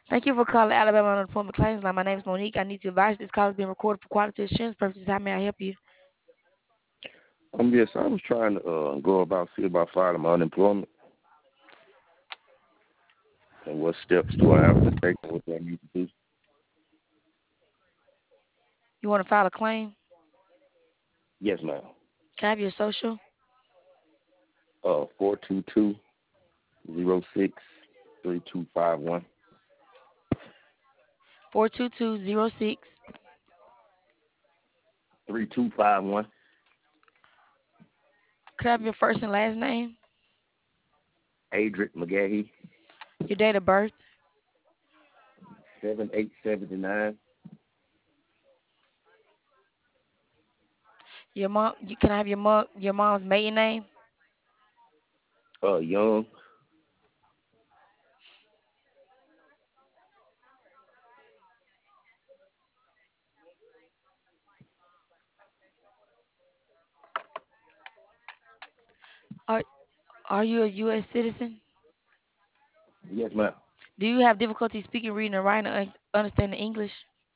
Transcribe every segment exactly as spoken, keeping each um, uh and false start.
Thank you for calling Alabama Unemployment Claims Line. My name is Monique. I need to advise this call is being recorded for quality assurance purposes. How may I help you? Um, yes, I was trying to uh, go about see about filing my unemployment and what steps do I have to take and what do I need to do. You want to file a claim? Yes, ma'am. Can I have your social? Uh, four two two zero six three two five one four two two zero six. three two five one. Could I have your first and last name? Adric McGahee, Your date of birth? seven eight seventy nine. Your mom? You can I have your mom? Your mom's maiden name? Uh, Young. Are Are you a U S citizen? Yes, ma'am. Do you have difficulty speaking, reading, and writing, or un- understanding English?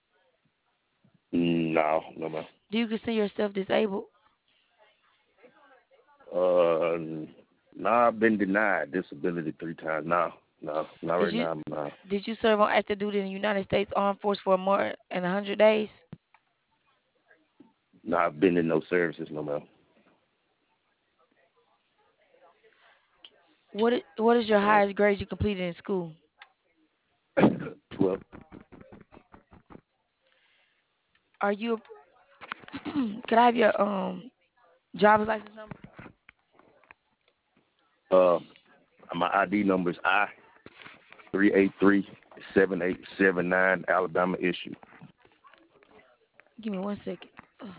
No, no, ma'am. Do you consider yourself disabled? Uh, no, I've been denied disability three times. No, no, not Did right you now. No, Did you serve on active duty in the United States Armed Force for more than one hundred days? no, I've been in no services, no, ma'am. What is, what is your highest grade you completed in school? Twelve. Are you? Could I have your um driver's license number? Uh, my I D number is I three eight three seven eight seven nine, Alabama issue. Give me one second. Ugh.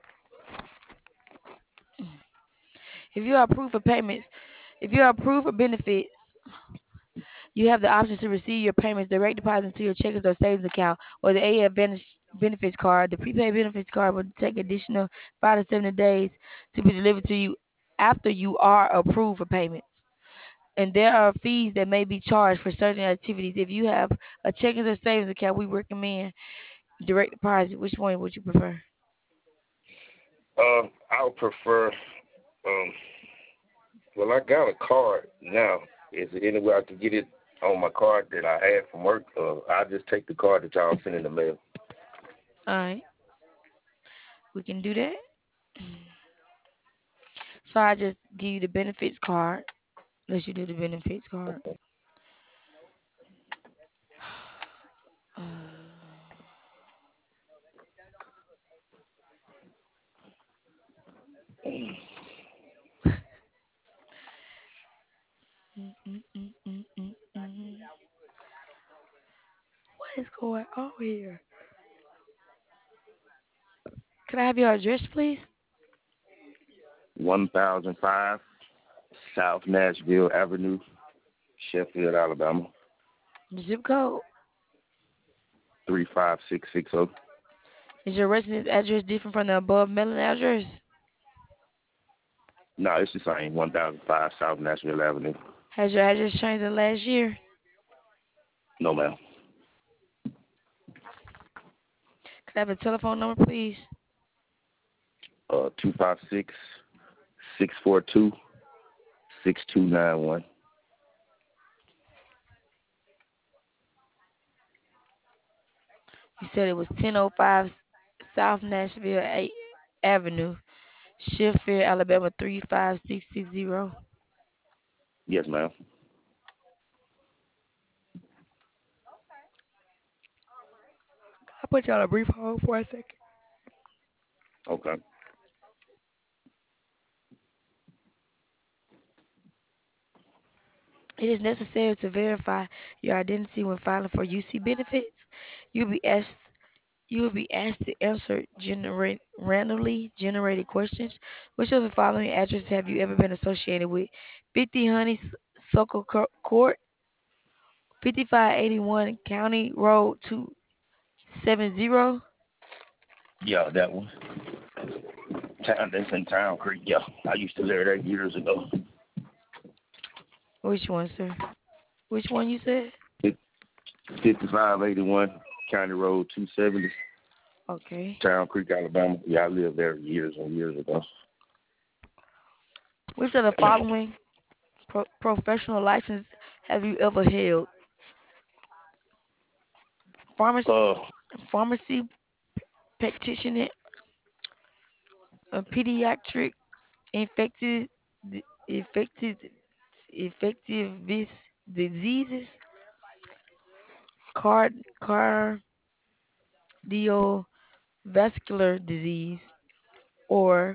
If you are approved for payments, if you are approved for benefits, you have the option to receive your payments direct deposit into your checking or savings account or the A F Advantage benefits card. The prepaid benefits card will take additional five to seven days to be delivered to you after you are approved for payments. And there are fees that may be charged for certain activities. If you have a checking or savings account, we recommend direct deposit. Which one would you prefer? Uh, I would prefer. Um, well, I got a card now. Is there any way I can get it on my card that I had from work? Uh, I just take the card that y'all send in the mail. All right, we can do that. So I just give you the benefits card. Let you do the benefits card. Uh, mm, mm, mm, mm, mm, mm. What is going on here? Can I have your address, please? One thousand five South Nashville Avenue, Sheffield, Alabama, Zip code. three five six six zero. Is your residence address different from the above mailing address? No, it's the same. One thousand five South Nashville Avenue. Has your address changed in the last year? No, ma'am. Can I have a telephone number, please? Uh, two five six six four two six two nine one. You said it was ten oh five South Nashville eight Avenue, Sheffield, Alabama three five six six zero. Yes, ma'am. I'll put you on a brief hold for a second. Okay. It is necessary to verify your identity when filing for U C benefits. You'll be asked you will be asked to answer generate randomly generated questions. Which of the following addresses have you ever been associated with? fifty Honey Circle Court, fifty-five eighty-one County Road two seventy. Yeah, that one. Town, that's in Town Creek. Yeah, I used to live there years ago. Which one, sir? Which one you said? fifty-five eighty-one County Road two seventy, Okay. Town Creek, Alabama. Yeah, I lived there years and years ago. Which of the following pro- professional license have you ever held? Pharmacy, Uh, pharmacy practitioner, a pediatric infected infected infective diseases, card cardiovascular disease, or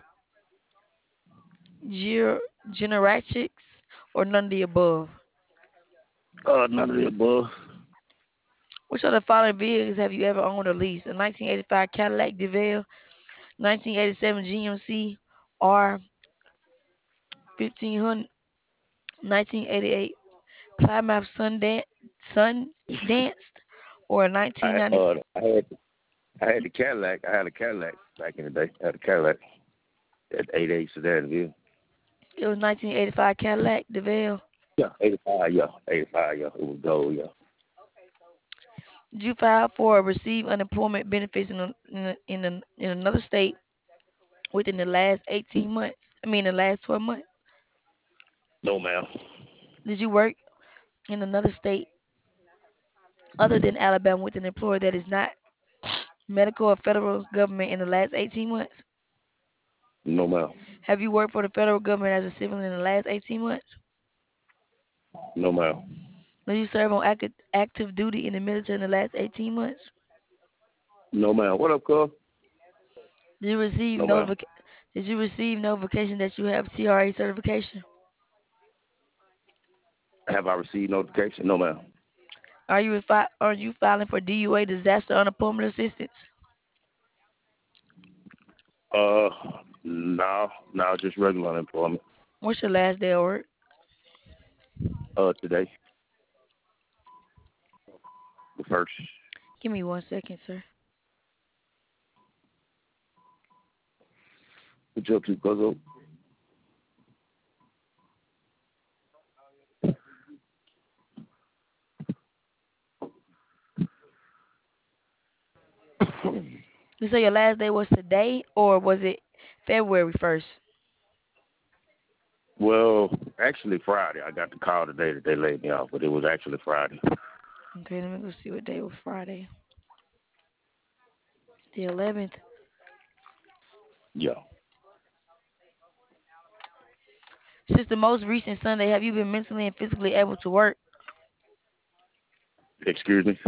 ger- generics, or none of the above. uh, none of the above. Which of the following vehicles have you ever owned or leased? A nineteen eighty-five Cadillac DeVille, nineteen eighty-seven G M C R fifteen hundred, nineteen eighty-eight Plymouth Sundance, Sundance, or I nineteen ninety. uh, I had I had the Cadillac. I had a Cadillac back in the day. I had a Cadillac at eight eight Sedanville. It was nineteen eighty-five Cadillac DeVille. Yeah, eighty-five. Yeah, eighty-five. Yeah, it was gold. Yeah. Did you file for or receive unemployment benefits in a, in, a, in, a, in another state within the last eighteen months? I mean, the last twelve months. No, ma'am. Did you work in another state other than Alabama with an employer that is not medical or federal government in the last eighteen months? No, ma'am. Have you worked for the federal government as a civilian in the last eighteen months? No, ma'am. Did you serve on active, active duty in the military in the last eighteen months? No, ma'am. What up, cuz? Did you receive No, ma'am. notific- Did you receive notification that you have T R A certification? Have I received notification? No, ma'am. Are you refi- are you filing for D U A disaster unemployment assistance? Uh, no, no, just regular unemployment. What's your last day of work? Uh, today, the first. Give me one second, sir. What you up to, cuz? You say your last day was today, or was it February first? Well, actually Friday. I got the call today that they laid me off, but it was actually Friday. Okay, let me go see what day was Friday. The eleventh. Yeah. Since the most recent Sunday, have you been mentally and physically able to work? Excuse me.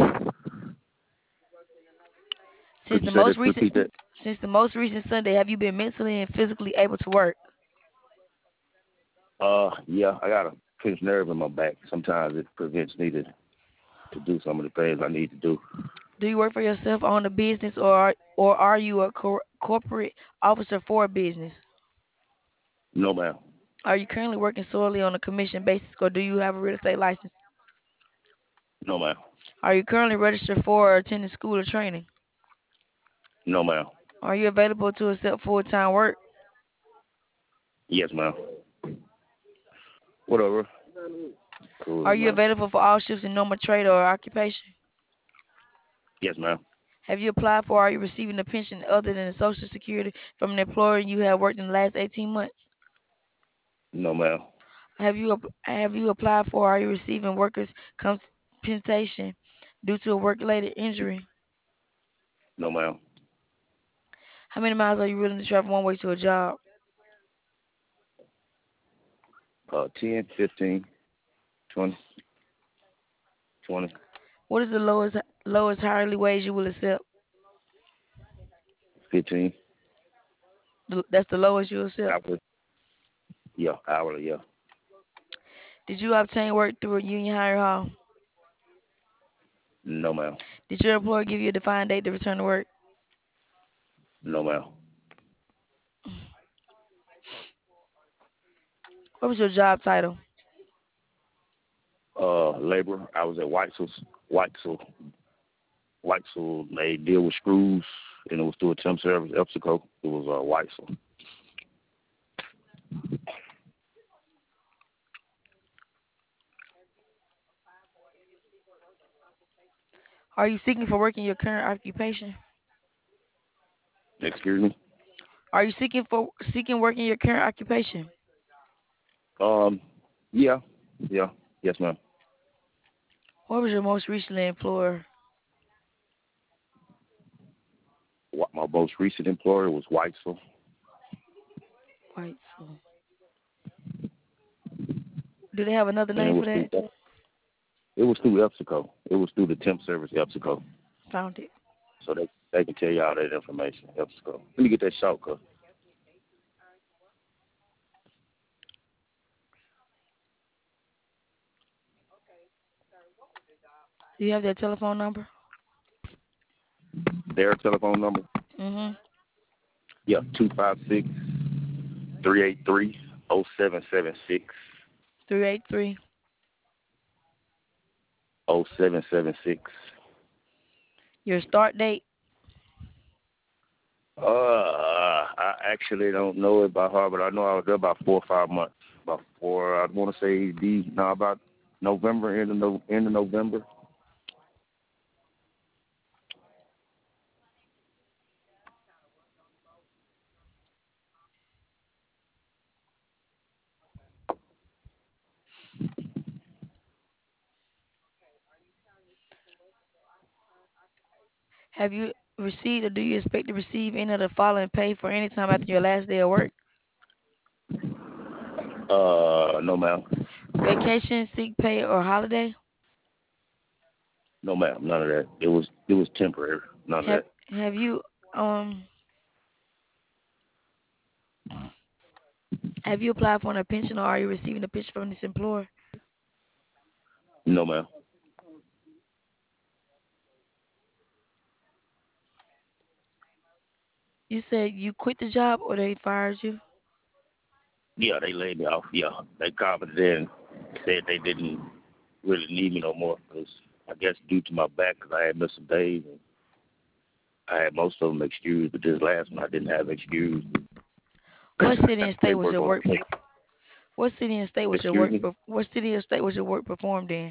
Since Could you the say most that? recent Repeat that. since the most recent Sunday, have you been mentally and physically able to work? Uh, yeah, I got a pinched nerve in my back. Sometimes it prevents me to, to do some of the things I need to do. Do you work for yourself, own a business, or are, or are you a cor- corporate officer for a business? No, ma'am. Are you currently working solely on a commission basis, or do you have a real estate license? No, ma'am. Are you currently registered for or attending school or training? No, ma'am. Are you available to accept full-time work? Yes, ma'am. Whatever. Cool, Are you ma'am. available for all shifts in normal trade or occupation? Yes, ma'am. Have you applied for or are you receiving a pension other than Social Security from an employer you have worked in the last eighteen months? No, ma'am. Have you ap- have you applied for or are you receiving workers' compensation due to a work-related injury? No, ma'am. How many miles are you willing to travel one way to a job? Uh, ten, fifteen, twenty, twenty, What is the lowest lowest hourly wage you will accept? fifteen. The- That's the lowest you accept. Hourly. Yeah, hourly, yeah. Did you obtain work through a union hire hall? No, ma'am. Did your employer give you a defined date to return to work? No, ma'am. What was your job title? Uh, labor. I was at Whitesell. Whitesell. Whitesell. They deal with screws, and it was through a temp service, EPSICO. It was uh, Whitesell. Are you seeking for work in your current occupation? Excuse me. Are you seeking for seeking work in your current occupation? Um, yeah, yeah, yes, ma'am. What was your most recent employer? What my most recent employer was Whitesville, White. So, do they have another and it name was for through that? it was through EPSICO. It was through the temp service EPSICO. Found it. So they they can tell you all that information. EPSICO. Let me get that shortcut. Do you have their telephone number? Their telephone number. Mm-hmm. Yeah, two five six three eight three oh seven seven six Three eight three. oh seven seven six. Your start date. Uh, I actually don't know it by heart, but I know I was there about four or five months. About four, I want to say the no about November, end of no, end of November. Have you received or do you expect to receive any of the following pay for any time after your last day of work? Uh, no ma'am, Vacation, sick pay, or holiday? no ma'am, none of that. It was it was temporary, none of Have that. Have you um have you applied for a pension or are you receiving a pension from this employer? No ma'am. You said you quit the job or they fired you? Yeah, they laid me off. Yeah, they called me then, said they didn't really need me no more because I guess due to my back, 'cause I had missed some days and I had most of them excused, but this last one I didn't have excused. What city Got and the state was paperwork your on work? the What city and state was your Excuse work? me. What city or state was your work performed in?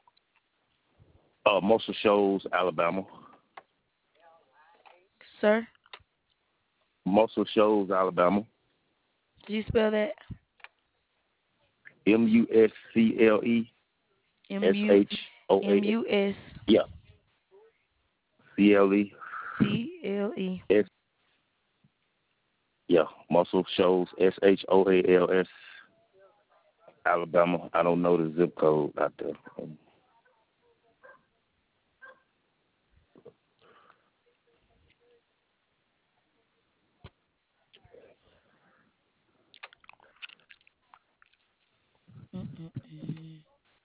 Uh, Muscle Shoals, Alabama. Sir, Muscle Shoals, Alabama. did you spell that? M U S C L E M S U H O M A. U S Yeah. C L E C L E. S. Yeah. Muscle Shoals, S H O A L S, Alabama. I don't know the zip code out there. Um, Mm-mm-mm.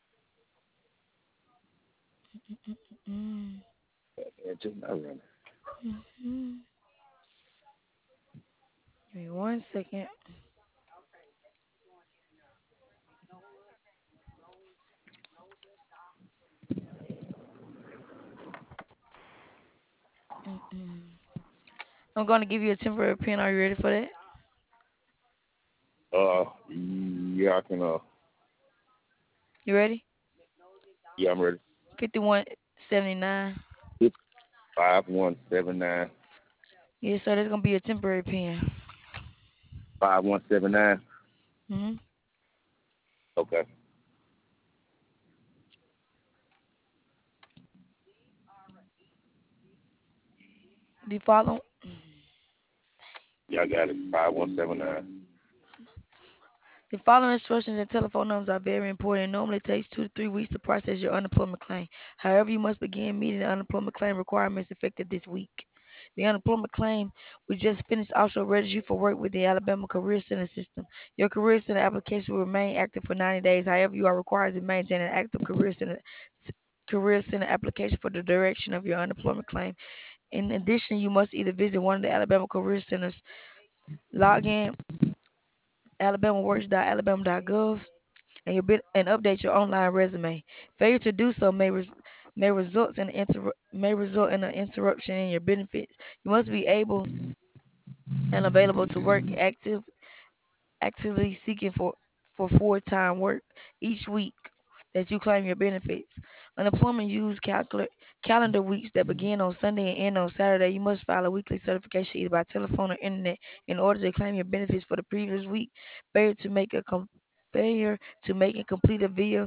Mm-mm-mm. yeah, just not running. Mm-mm. Give me one second. Mm-mm. I'm going to give you a temporary pin. Are you ready for that? Uh, yeah, I can. Uh, You ready? yeah, I'm ready. fifty-one seventy-nine. It's five one seven nine Yes, sir. That's going to be a temporary pin. five one seven nine. Mm-hmm. Okay. Do you follow? Yeah, I got it. Five one seven nine. The following instructions and telephone numbers are very important. It normally takes two to three weeks to process your unemployment claim. However, you must begin meeting the unemployment claim requirements effective this week. The unemployment claim we just finished also registers you for work with the Alabama Career Center system. Your Career Center application will remain active for ninety days. However, you are required to maintain an active Career Center Career Center application for the direction of your unemployment claim. In addition, you must either visit one of the Alabama Career Centers, log in alabamaworks dot alabama dot gov, and, your bit, and update your online resume. Failure to do so may res, may result in inter, may result in an interruption in your benefits. You must be able and available to work active actively seeking for for full time work each week that you claim your benefits. Unemployment use calcula- calendar weeks that begin on Sunday and end on Saturday. You must file a weekly certification either by telephone or internet in order to claim your benefits for the previous week. Failure to make a com- failure to make and complete a video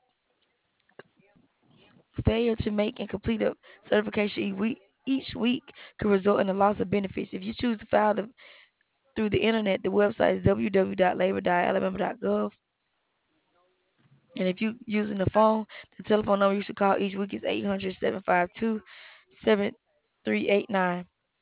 failure to make and complete a certification each week each week could result in a loss of benefits. If you choose to file the, through the internet, the website is w w w dot labor dot alabama dot gov. And if you're using the phone, the telephone number you should call each week is eight hundred, seven five two, seven three eight nine.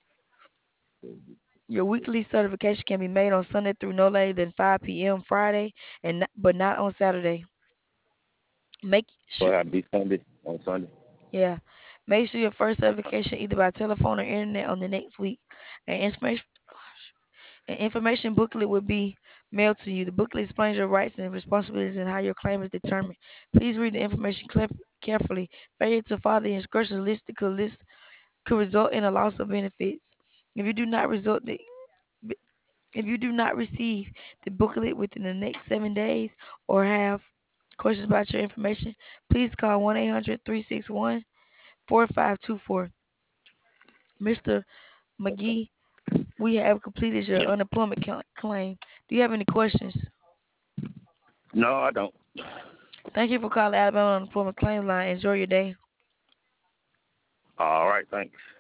Your weekly certification can be made on Sunday through no later than five p m Friday, and not, but not on Saturday. Make So sure, I be Sunday on Sunday. yeah, make sure your first certification either by telephone or internet on the next week. And information, an information booklet will be mailed to you. The booklet explains your rights and responsibilities and how your claim is determined. Please read the information clef- carefully. Failure to follow the instructions listed could list could result in a loss of benefits. If you do not result the if you do not receive the booklet within the next seven days or have questions about your information, please call one eight hundred, three six one, four five two four. mister McGee, we have completed your unemployment cl- claim. Do you have any questions? No, I don't. Thank you for calling Alabama Unemployment Claim Line. Enjoy your day. All right, thanks.